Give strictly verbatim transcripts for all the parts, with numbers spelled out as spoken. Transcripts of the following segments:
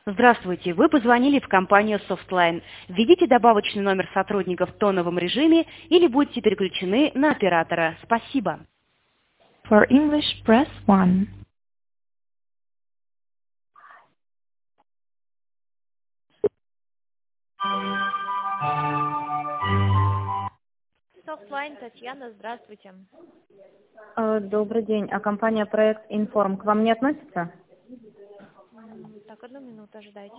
Здравствуйте, вы позвонили в компанию Softline. Введите добавочный номер сотрудника в тоновом режиме или будьте переключены на оператора. Спасибо. For English, press one. Softline, Татьяна, здравствуйте. Э, Добрый день. А компания Проект Информ к вам не относится? М, Так, одну минуту ожидайте.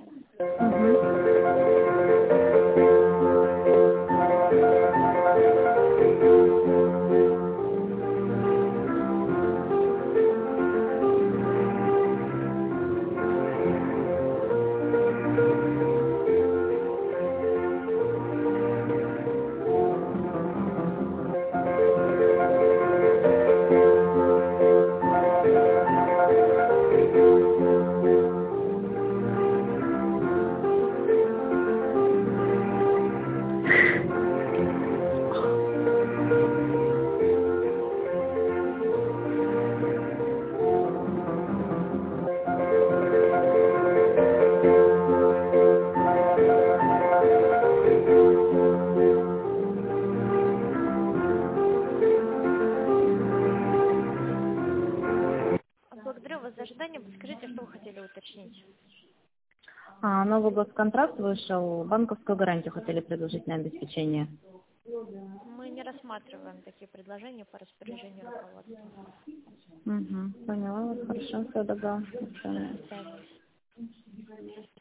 Благодарю вас за ожидание. Подскажите, что вы хотели уточнить? А, новый госконтракт вышел, банковскую гарантию хотели предложить на обеспечение. Мы не рассматриваем такие предложения по распоряжению руководства. Угу, поняла вас, хорошо, все, добра. До свидания. До свидания.